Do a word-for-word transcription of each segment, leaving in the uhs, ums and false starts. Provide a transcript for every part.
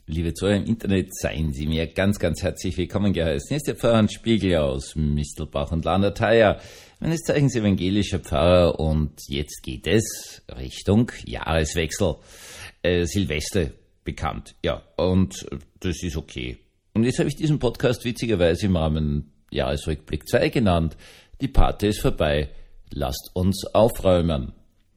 Liebe Zuhörer im Internet, seien Sie mir ganz, ganz herzlich willkommen geheißen. Hier ist der Pfarrer Spiegel aus Mistelbach und Landrateier, meines Zeichens evangelischer Pfarrer, und jetzt geht es Richtung Jahreswechsel. Äh, Silvester bekannt, ja, und das ist okay. Und jetzt habe ich diesen Podcast witzigerweise im Rahmen Jahresrückblick zwei genannt. Die Party ist vorbei, lasst uns aufräumen.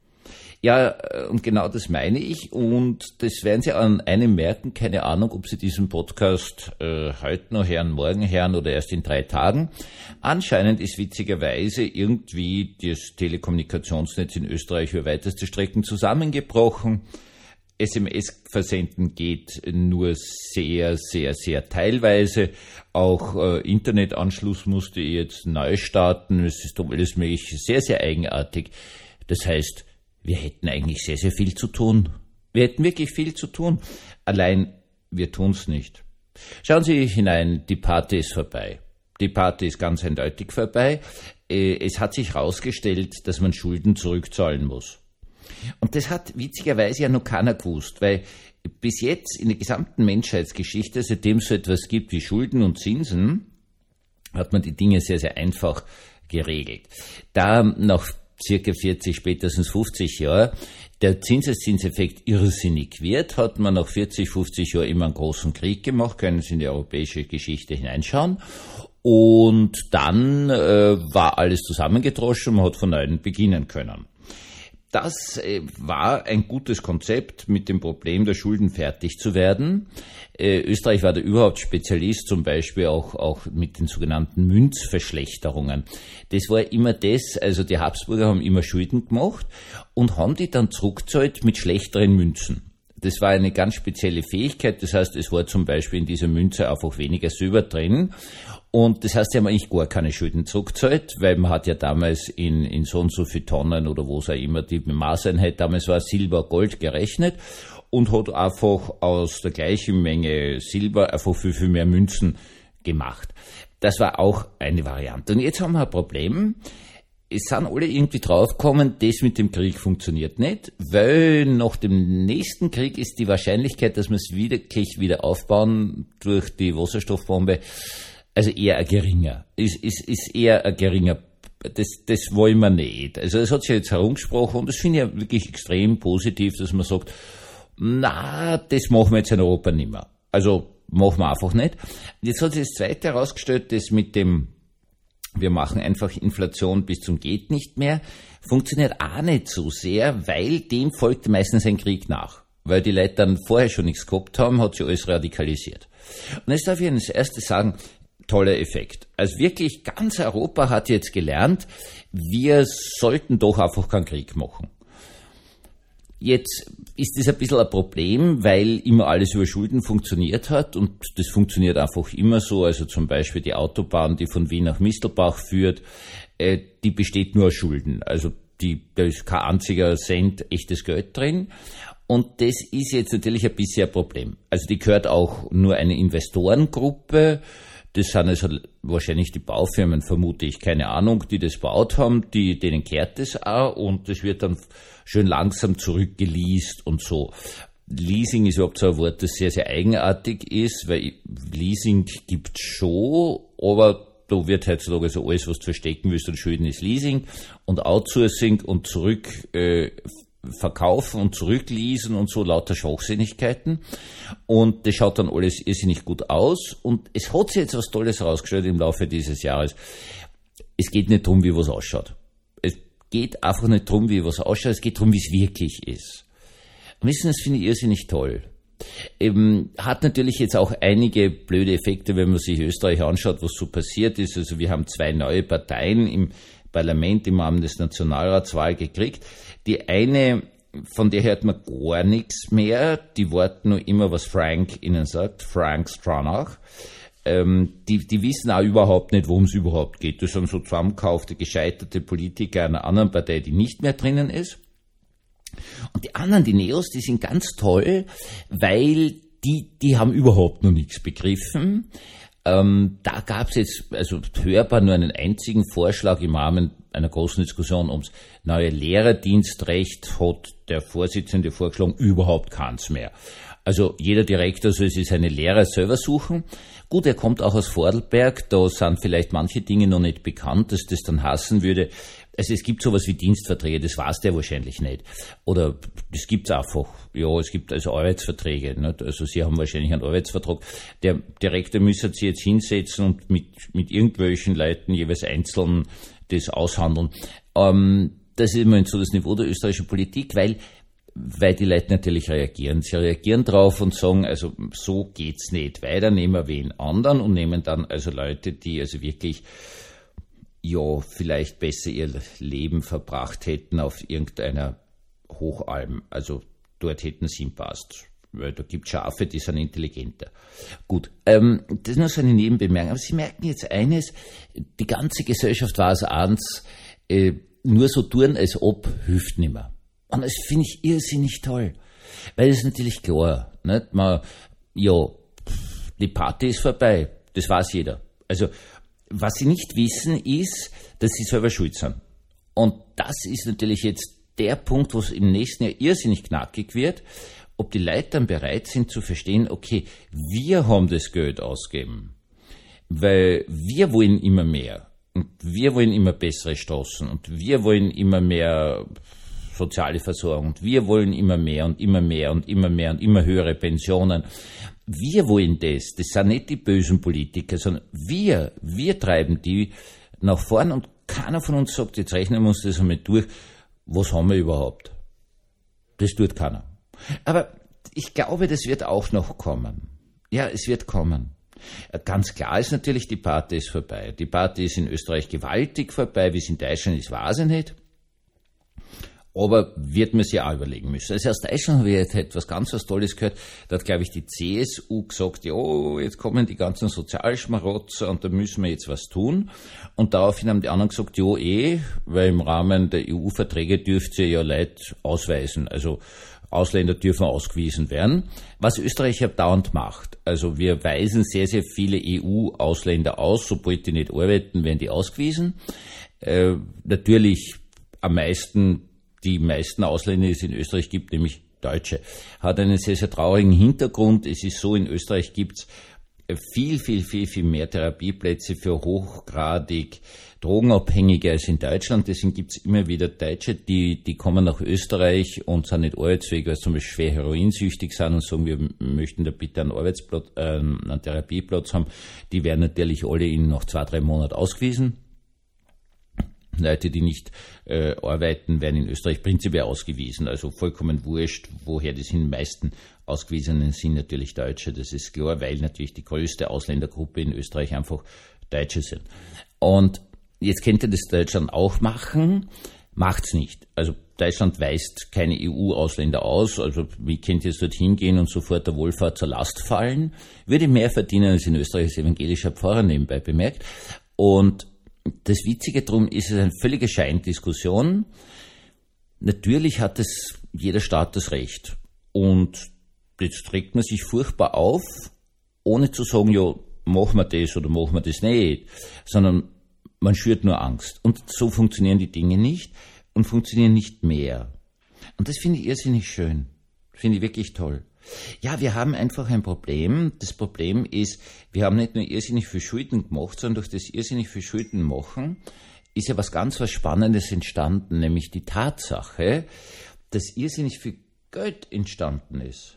Ja, und genau das meine ich, und das werden Sie an einem merken, keine Ahnung, ob Sie diesen Podcast äh, heute noch hören, morgen hören oder erst in drei Tagen. Anscheinend ist witzigerweise irgendwie das Telekommunikationsnetz in Österreich über weiteste Strecken zusammengebrochen. S M S versenden geht nur sehr, sehr, sehr teilweise. Auch äh, Internetanschluss musste jetzt neu starten. Es ist alles möglich sehr, sehr eigenartig. Das heißt, wir hätten eigentlich sehr, sehr viel zu tun. Wir hätten wirklich viel zu tun. Allein, wir tun's nicht. Schauen Sie hinein, die Party ist vorbei. Die Party ist ganz eindeutig vorbei. Es hat sich herausgestellt, dass man Schulden zurückzahlen muss. Und das hat witzigerweise ja noch keiner gewusst, weil bis jetzt in der gesamten Menschheitsgeschichte, seitdem es so etwas gibt wie Schulden und Zinsen, hat man die Dinge sehr, sehr einfach geregelt. Da nach circa vierzig, spätestens fünfzig Jahre der Zinseszinseffekt irrsinnig wird, hat man nach vierzig, fünfzig Jahren immer einen großen Krieg gemacht, können Sie in die europäische Geschichte hineinschauen, und dann äh, war alles zusammengedroschen und man hat von neuem beginnen können. Das äh, war ein gutes Konzept, mit dem Problem der Schulden fertig zu werden. Äh, Österreich war da überhaupt Spezialist, zum Beispiel auch, auch mit den sogenannten Münzverschlechterungen. Das war immer das, also die Habsburger haben immer Schulden gemacht und haben die dann zurückgezahlt mit schlechteren Münzen. Das war eine ganz spezielle Fähigkeit, das heißt, es war zum Beispiel in dieser Münze einfach weniger Silber drin. Und das heißt, sie haben eigentlich gar keine Schulden zurückgezahlt, weil man hat ja damals in, in so und so viel Tonnen oder wo es auch immer die Maßeinheit, damals war Silber, Gold gerechnet und hat einfach aus der gleichen Menge Silber einfach viel, viel mehr Münzen gemacht. Das war auch eine Variante. Und jetzt haben wir ein Problem. Es sind alle irgendwie draufgekommen, das mit dem Krieg funktioniert nicht, weil nach dem nächsten Krieg ist die Wahrscheinlichkeit, dass wir es wirklich wieder aufbauen durch die Wasserstoffbombe, also eher ein geringer. Ist, ist, ist eher ein geringer. Das, das wollen wir nicht. Also es hat sich jetzt herumgesprochen und das finde ich ja wirklich extrem positiv, dass man sagt, na, das machen wir jetzt in Europa nicht mehr. Also machen wir einfach nicht. Jetzt hat sich das Zweite herausgestellt, das mit dem wir machen einfach Inflation bis zum geht nicht mehr, funktioniert auch nicht so sehr, weil dem folgt meistens ein Krieg nach. Weil die Leute dann vorher schon nichts gehabt haben, hat sich alles radikalisiert. Und jetzt darf ich Ihnen das Erste sagen, toller Effekt. Also wirklich ganz Europa hat jetzt gelernt, wir sollten doch einfach keinen Krieg machen. Jetzt ist das ein bisschen ein Problem, weil immer alles über Schulden funktioniert hat und das funktioniert einfach immer so. Also zum Beispiel die Autobahn, die von Wien nach Mistelbach führt, äh, die besteht nur aus Schulden. Also die, da ist kein einziger Cent echtes Geld drin. Und das ist jetzt natürlich ein bisschen ein Problem. Also die gehört auch nur eine Investorengruppe. Das sind also wahrscheinlich die Baufirmen, vermute ich, keine Ahnung, die das baut haben, die, denen kehrt das auch und das wird dann schön langsam zurückgeleast und so. Leasing ist überhaupt so ein Wort, das sehr, sehr eigenartig ist, weil Leasing gibt's schon, aber da wird heutzutage so alles, was du verstecken willst und Schulden ist Leasing und Outsourcing und zurück, äh, verkaufen und zurückleasen und so lauter Schwachsinnigkeiten. Und das schaut dann alles irrsinnig gut aus. Und es hat sich jetzt was Tolles rausgestellt im Laufe dieses Jahres. Es geht nicht darum, wie was ausschaut. Es geht einfach nicht darum, wie was ausschaut. Es geht darum, wie es wirklich ist. Und wissen, das finde ich irrsinnig toll. Eben, hat natürlich jetzt auch einige blöde Effekte, wenn man sich Österreich anschaut, was so passiert ist. Also wir haben zwei neue Parteien im Parlament im Rahmen des Nationalratswahl gekriegt. Die eine, von der hört man gar nichts mehr, die warten nur immer, was Frank ihnen sagt, Frank Stronach. Ähm, die, die wissen auch überhaupt nicht, worum es überhaupt geht. Das sind so zusammengekaufte, gescheiterte Politiker einer anderen Partei, die nicht mehr drinnen ist. Und die anderen, die Neos, die sind ganz toll, weil die, die haben überhaupt noch nichts begriffen. Ähm, da gab es jetzt also hörbar nur einen einzigen Vorschlag im Rahmen einer großen Diskussion ums neue Lehrerdienstrecht, hat der Vorsitzende vorgeschlagen, überhaupt keins mehr. Also jeder Direktor soll sich seine Lehrer selber suchen. Gut, er kommt auch aus Vordelberg, da sind vielleicht manche Dinge noch nicht bekannt, dass das dann hassen würde. Also es gibt sowas wie Dienstverträge, das weiß der wahrscheinlich nicht. Oder das gibt's einfach. Ja, es gibt also Arbeitsverträge. Nicht? Also Sie haben wahrscheinlich einen Arbeitsvertrag. Der Direktor müsste sich jetzt hinsetzen und mit, mit irgendwelchen Leuten jeweils einzeln das aushandeln. Ähm, das ist immerhin so das Niveau der österreichischen Politik, weil weil die Leute natürlich reagieren. Sie reagieren drauf und sagen, also so geht's nicht weiter, nehmen wir wen anderen und nehmen dann also Leute, die also wirklich ja vielleicht besser ihr Leben verbracht hätten auf irgendeiner Hochalm. Also dort hätten sie hinpasst. Weil da gibt Schafe, die sind intelligenter. Gut, ähm, das ist nur so eine Nebenbemerkung. Aber Sie merken jetzt eines, die ganze Gesellschaft war es eins, äh, nur so tun, als ob, hilft nimmer. Und das finde ich irrsinnig toll. Weil es ist natürlich klar, nicht? Man, ja, die Party ist vorbei. Das weiß jeder. Also, was sie nicht wissen, ist, dass sie selber schuld sind. Und das ist natürlich jetzt der Punkt, wo es im nächsten Jahr irrsinnig knackig wird, ob die Leute dann bereit sind zu verstehen, okay, wir haben das Geld ausgegeben. Weil wir wollen immer mehr. Und wir wollen immer bessere Straßen. Und wir wollen immer mehr soziale Versorgung. Und wir wollen immer mehr und immer mehr und immer mehr und immer höhere Pensionen. Wir wollen das. Das sind nicht die bösen Politiker, sondern wir, wir treiben die nach vorn und keiner von uns sagt, jetzt rechnen wir uns das einmal durch, was haben wir überhaupt? Das tut keiner. Aber ich glaube, das wird auch noch kommen. Ja, es wird kommen. Ganz klar ist natürlich, die Party ist vorbei. Die Party ist in Österreich gewaltig vorbei, wie es in Deutschland ist, weiß ich nicht. Aber wird man sich auch überlegen müssen. Also aus Deutschland habe ich jetzt etwas ganz was Tolles gehört. Da hat, glaube ich, die C S U gesagt, ja, jetzt kommen die ganzen Sozialschmarotzer und da müssen wir jetzt was tun. Und daraufhin haben die anderen gesagt, ja, eh, weil im Rahmen der E U-Verträge dürft ihr ja Leute ausweisen. Also Ausländer dürfen ausgewiesen werden. Was Österreich ja dauernd macht. Also wir weisen sehr, sehr viele E U-Ausländer aus. Sobald die nicht arbeiten, werden die ausgewiesen. Äh, natürlich am meisten die meisten Ausländer, die es in Österreich gibt, nämlich Deutsche, hat einen sehr, sehr traurigen Hintergrund. Es ist so, in Österreich gibt es viel, viel, viel, viel mehr Therapieplätze für hochgradig Drogenabhängige als in Deutschland. Deswegen gibt es immer wieder Deutsche, die, die kommen nach Österreich und sind nicht arbeitsfähig, weil sie zum Beispiel schwer heroinsüchtig sind und sagen, wir möchten da bitte einen Arbeitsplatz, äh, einen Therapieplatz haben. Die werden natürlich alle in nach zwei, drei Monaten ausgewiesen. Leute, die nicht äh, arbeiten, werden in Österreich prinzipiell ausgewiesen. Also vollkommen wurscht, woher die sind. Die meisten Ausgewiesenen sind natürlich Deutsche, das ist klar, weil natürlich die größte Ausländergruppe in Österreich einfach Deutsche sind. Und jetzt könnte das Deutschland auch machen, macht's nicht. Also Deutschland weist keine E U-Ausländer aus, also wie könnt ihr jetzt dorthin gehen und sofort der Wohlfahrt zur Last fallen? Würde mehr verdienen als in Österreich als evangelischer Pfarrer, nebenbei bemerkt. Und das Witzige drum ist, es ist eine völlige Scheindiskussion. Natürlich hat es jeder Staat das Recht. Und jetzt trägt man sich furchtbar auf, ohne zu sagen, ja, machen wir das oder machen wir das nicht, sondern man schürt nur Angst. Und so funktionieren die Dinge nicht und funktionieren nicht mehr. Und das finde ich irrsinnig schön. Finde ich wirklich toll. Ja, wir haben einfach ein Problem. Das Problem ist, wir haben nicht nur irrsinnig viel Schulden gemacht, sondern durch das irrsinnig viel Schulden machen ist ja was ganz was Spannendes entstanden, nämlich die Tatsache, dass irrsinnig viel Geld entstanden ist.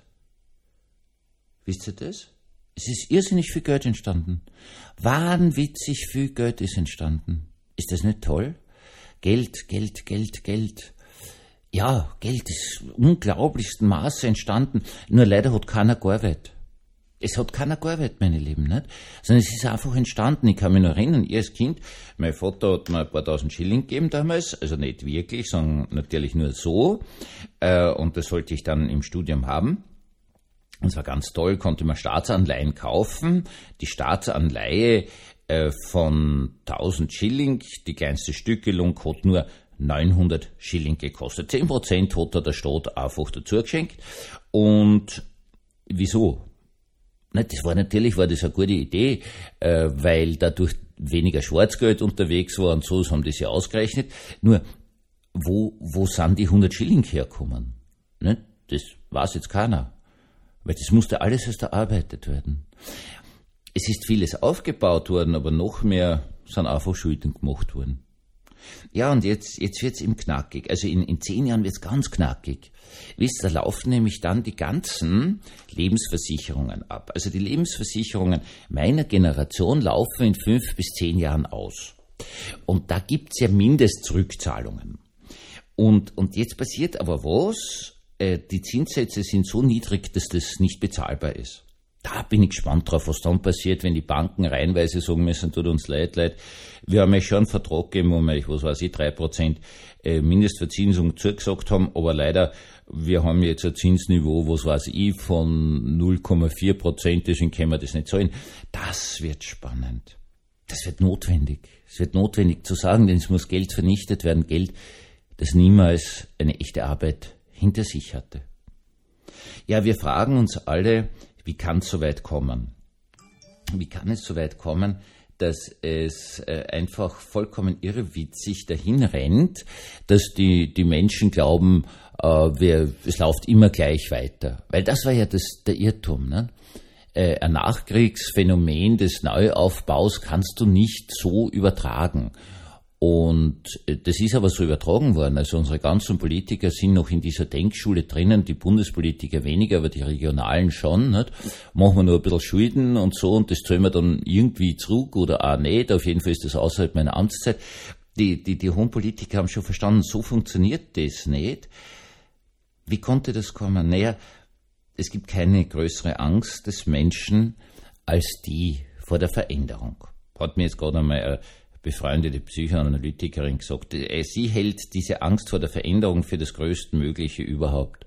Wisst ihr das? Es ist irrsinnig viel Geld entstanden. Wahnwitzig viel Geld ist entstanden. Ist das nicht toll? Geld, Geld, Geld, Geld. Ja, Geld ist im unglaublichsten Maße entstanden. Nur leider hat keiner gearbeitet. Es hat keiner gearbeitet, meine Lieben, nicht? Sondern es ist einfach entstanden. Ich kann mich noch erinnern, ich als Kind, mein Vater hat mir ein paar tausend Schilling gegeben damals, also nicht wirklich, sondern natürlich nur so. Und das sollte ich dann im Studium haben. Und es war ganz toll, konnte man Staatsanleihen kaufen. Die Staatsanleihe von tausend Schilling, die kleinste Stückelung, hat nur neunhundert Schilling gekostet. zehn Prozent hat da der Staat einfach dazu geschenkt. Und wieso? Das war natürlich war das eine gute Idee, weil dadurch weniger Schwarzgeld unterwegs war und so, das haben die sich ausgerechnet. Nur, wo, wo sind die hundert Schilling hergekommen? Das weiß jetzt keiner. Weil das musste alles erst erarbeitet werden. Es ist vieles aufgebaut worden, aber noch mehr sind einfach Schulden gemacht worden. Ja, und jetzt, jetzt wird's eben knackig. Also in, in zehn Jahren wird's ganz knackig. Wisst, da laufen nämlich dann die ganzen Lebensversicherungen ab. Also die Lebensversicherungen meiner Generation laufen in fünf bis zehn Jahren aus. Und da gibt's ja Mindestzurückzahlungen. Und, und jetzt passiert aber was? Äh, die Zinssätze sind so niedrig, dass das nicht bezahlbar ist. Da bin ich gespannt drauf, was dann passiert, wenn die Banken reihenweise sagen müssen, tut uns leid, leid. Wir haben ja schon einen Vertrag gegeben, wo wir, was weiß ich, drei Prozent Mindestverzinsung zugesagt haben, aber leider, wir haben jetzt ein Zinsniveau, was weiß ich, von null Komma vier Prozent, deswegen können wir das nicht zahlen. Das wird spannend. Das wird notwendig. Es wird notwendig zu sagen, denn es muss Geld vernichtet werden, Geld, das niemals eine echte Arbeit hinter sich hatte. Ja, wir fragen uns alle, wie kann es so weit kommen? Wie kann es so weit kommen, dass es äh, einfach vollkommen irrewitzig dahin rennt, dass die, die Menschen glauben, äh, wir, es läuft immer gleich weiter. Weil das war ja das, der Irrtum. Ne? Äh, ein Nachkriegsphänomen des Neuaufbaus kannst du nicht so übertragen. Und das ist aber so übertragen worden. Also unsere ganzen Politiker sind noch in dieser Denkschule drinnen, die Bundespolitiker weniger, aber die Regionalen schon. Nicht? Machen wir nur ein bisschen Schulden und so und das zahlen wir dann irgendwie zurück oder auch nicht. Auf jeden Fall ist das außerhalb meiner Amtszeit. Die, die, die hohen Politiker haben schon verstanden, so funktioniert das nicht. Wie konnte das kommen? Naja, es gibt keine größere Angst des Menschen als die vor der Veränderung. Hat mir jetzt gerade einmal eine befreundete Psychoanalytikerin gesagt, sie hält diese Angst vor der Veränderung für das Größtmögliche überhaupt.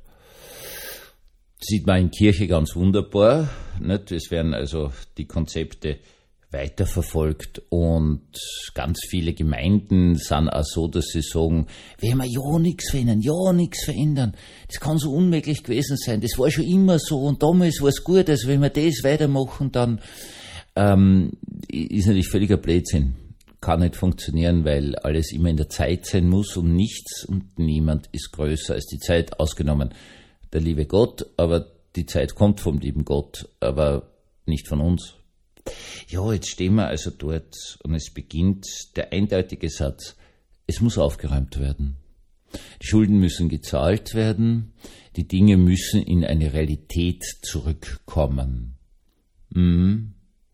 Das sieht man in Kirche ganz wunderbar. Nicht? Es werden also die Konzepte weiterverfolgt und ganz viele Gemeinden sind auch so, dass sie sagen, wir haben ja nichts verändern, ja nichts verändern. Das kann so unmöglich gewesen sein. Das war schon immer so und damals war es gut, also wenn wir das weitermachen, dann ähm, ist natürlich völliger Blödsinn. Kann nicht funktionieren, weil alles immer in der Zeit sein muss und nichts und niemand ist größer als die Zeit, ausgenommen der liebe Gott, aber die Zeit kommt vom lieben Gott, aber nicht von uns. Ja, jetzt stehen wir also dort und es beginnt der eindeutige Satz, es muss aufgeräumt werden. Die Schulden müssen gezahlt werden, die Dinge müssen in eine Realität zurückkommen. Mhm.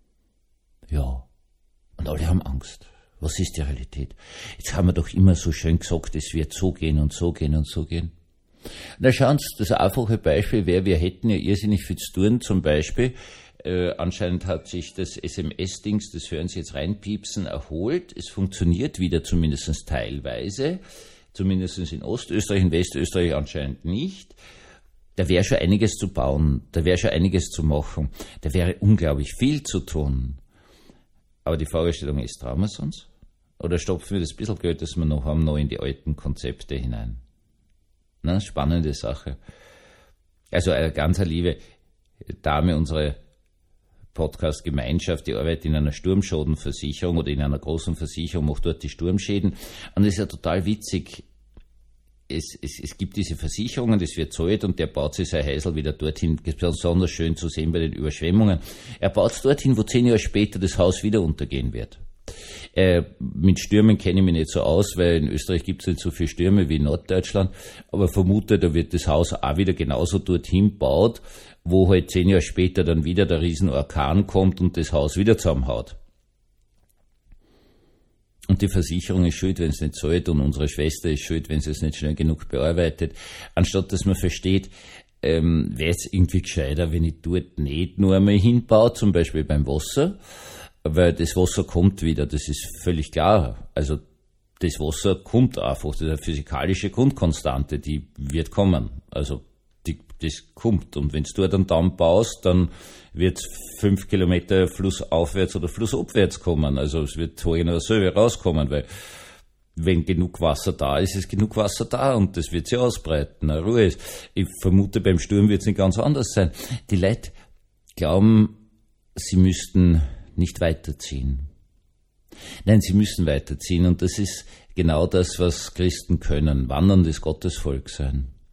Ja, und alle haben Angst. Was ist die Realität? Jetzt haben wir doch immer so schön gesagt, es wird so gehen und so gehen und so gehen. Na schauen Sie, das einfache Beispiel wäre, wir hätten ja irrsinnig viel zu tun, zum Beispiel, äh, anscheinend hat sich das S M S-Dings, das hören Sie jetzt reinpiepsen, erholt. Es funktioniert wieder zumindest teilweise, zumindest in Ostösterreich, in Westösterreich anscheinend nicht. Da wäre schon einiges zu bauen, da wäre schon einiges zu machen, da wäre unglaublich viel zu tun. Aber die Fragestellung ist, trauen wir es uns? Oder stopfen wir das bisschen Geld, das wir noch haben, noch in die alten Konzepte hinein? Na, spannende Sache. Also eine ganz liebe Dame, unsere Podcast-Gemeinschaft, die arbeitet in einer Sturmschadenversicherung oder in einer großen Versicherung, macht dort die Sturmschäden. Und das ist ja total witzig. Es, es, es gibt diese Versicherungen, das wird zahlt und der baut sich sein Häusl wieder dorthin, besonders schön zu sehen bei den Überschwemmungen. Er baut es dorthin, wo zehn Jahre später das Haus wieder untergehen wird. Äh, mit Stürmen kenne ich mich nicht so aus, weil in Österreich gibt es nicht so viele Stürme wie in Norddeutschland, aber vermute, da wird das Haus auch wieder genauso dorthin gebaut, wo halt zehn Jahre später dann wieder der Riesenorkan kommt und das Haus wieder zusammenhaut. Und die Versicherung ist schuld, wenn es nicht zahlt, und unsere Schwester ist schuld, wenn sie es nicht schnell genug bearbeitet. Anstatt dass man versteht, ähm, wäre es irgendwie gescheiter, wenn ich dort nicht nur einmal hinbaue, zum Beispiel beim Wasser, weil das Wasser kommt wieder, das ist völlig klar. Also das Wasser kommt einfach, das ist eine physikalische Grundkonstante, die wird kommen. Also die, das kommt. Und wenn du dort einen Damm baust, dann wird fünf Kilometer flussaufwärts oder flussabwärts kommen. Also es wird vorhin oder selber rauskommen, weil wenn genug Wasser da ist, ist genug Wasser da und das wird sich ausbreiten. Na, Ruhe ist. Ich vermute, beim Sturm wird es nicht ganz anders sein. Die Leute glauben, sie müssten nicht weiterziehen. Nein, sie müssen weiterziehen und das ist genau das, was Christen können, wanderndes Gottesvolk sein.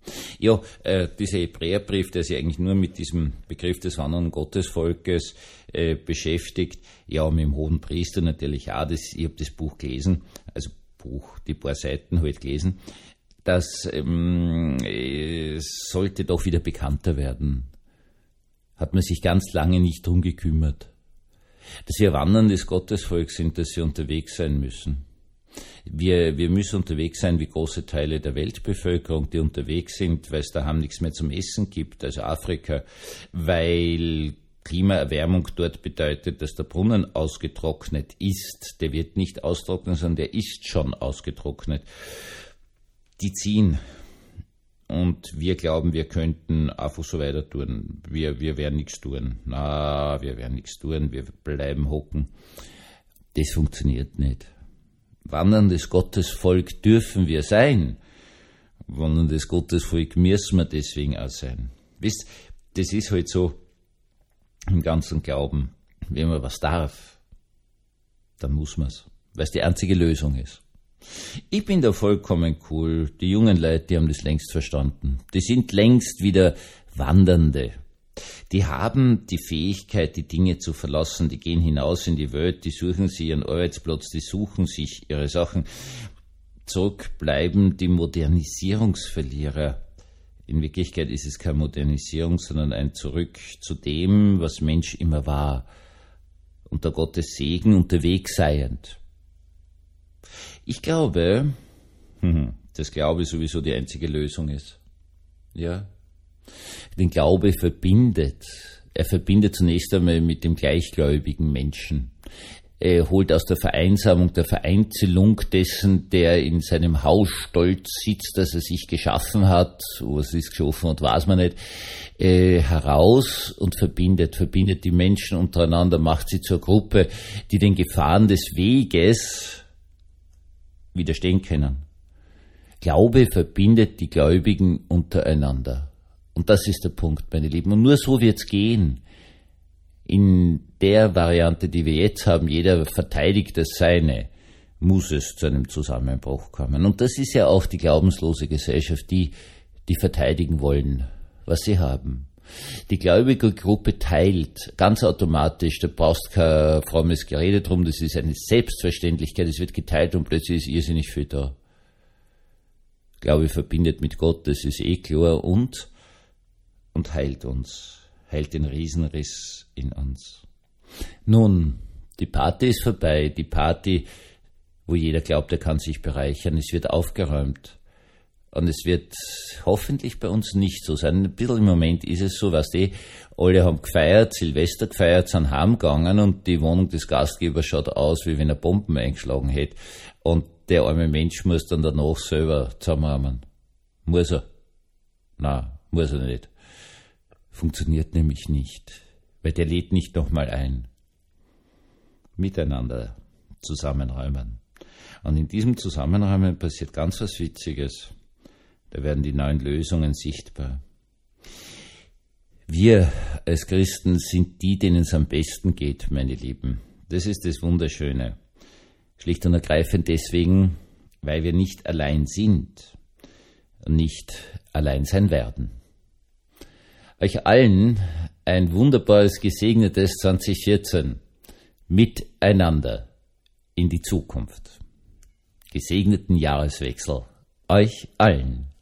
Ja, äh, dieser Hebräerbrief, der sich eigentlich nur mit diesem Begriff des wandernden Gottesvolkes äh, beschäftigt, ja, mit dem hohen Priester natürlich auch, das, ich habe das Buch gelesen, also Buch, die paar Seiten halt gelesen, das ähm, äh, sollte doch wieder bekannter werden. Hat man sich ganz lange nicht drum gekümmert. Dass wir wanderndes Gottesvolk sind, dass wir unterwegs sein müssen. Wir, wir müssen unterwegs sein wie große Teile der Weltbevölkerung, die unterwegs sind, weil es daheim nichts mehr zum Essen gibt, also Afrika, weil Klimaerwärmung dort bedeutet, dass der Brunnen ausgetrocknet ist. Der wird nicht austrocknen, sondern der ist schon ausgetrocknet. Die ziehen. Und wir glauben, wir könnten einfach so weiter tun. Wir, wir werden nichts tun. Na, wir werden nichts tun. Wir bleiben hocken. Das funktioniert nicht. Wanderndes Gottesvolk dürfen wir sein. Wanderndes Gottesvolk müssen wir deswegen auch sein. Wisst, das ist halt so im ganzen Glauben. Wenn man was darf, dann muss man es. Weil es die einzige Lösung ist. Ich bin da vollkommen cool. Die jungen Leute, die haben das längst verstanden. Die sind längst wieder Wandernde. Die haben die Fähigkeit, die Dinge zu verlassen. Die gehen hinaus in die Welt, die suchen sich ihren Arbeitsplatz, die suchen sich ihre Sachen. Zurück bleiben die Modernisierungsverlierer. In Wirklichkeit ist es keine Modernisierung, sondern ein Zurück zu dem, was Mensch immer war. Unter Gottes Segen unterwegs seiend. Ich glaube, dass Glaube sowieso die einzige Lösung ist. Ja. Den Glaube verbindet. Er verbindet zunächst einmal mit dem gleichgläubigen Menschen. Er holt aus der Vereinsamung, der Vereinzelung dessen, der in seinem Haus stolz sitzt, dass er sich geschaffen hat, was ist geschaffen und weiß man nicht, äh, heraus und verbindet, verbindet die Menschen untereinander, macht sie zur Gruppe, die den Gefahren des Weges widerstehen können. Glaube verbindet die Gläubigen untereinander. Und das ist der Punkt, meine Lieben. Und nur so wird's gehen. In der Variante, die wir jetzt haben, jeder verteidigt das Seine, muss es zu einem Zusammenbruch kommen. Und das ist ja auch die glaubenslose Gesellschaft, die, die verteidigen wollen, was sie haben. Die gläubige Gruppe teilt ganz automatisch, da brauchst kein frommes Gerede drum, das ist eine Selbstverständlichkeit, es wird geteilt und plötzlich ist irrsinnig viel da. Glaube verbindet mit Gott, das ist eh klar, und, und heilt uns, heilt den Riesenriss in uns. Nun, die Party ist vorbei, die Party, wo jeder glaubt, er kann sich bereichern, es wird aufgeräumt. Und es wird hoffentlich bei uns nicht so sein. Ein bisschen im Moment ist es so, weißt du, alle haben gefeiert, Silvester gefeiert, sind heimgegangen und die Wohnung des Gastgebers schaut aus, wie wenn er Bomben eingeschlagen hätte. Und der arme Mensch muss dann danach selber zusammenhaben. Muss er? Nein, muss er nicht. Funktioniert nämlich nicht, weil der lädt nicht nochmal ein. Miteinander zusammenräumen. Und in diesem Zusammenräumen passiert ganz was Witziges. Da werden die neuen Lösungen sichtbar. Wir als Christen sind die, denen es am besten geht, meine Lieben. Das ist das Wunderschöne. Schlicht und ergreifend deswegen, weil wir nicht allein sind und nicht allein sein werden. Euch allen ein wunderbares, gesegnetes zwanzig vierzehn miteinander in die Zukunft. Gesegneten Jahreswechsel euch allen.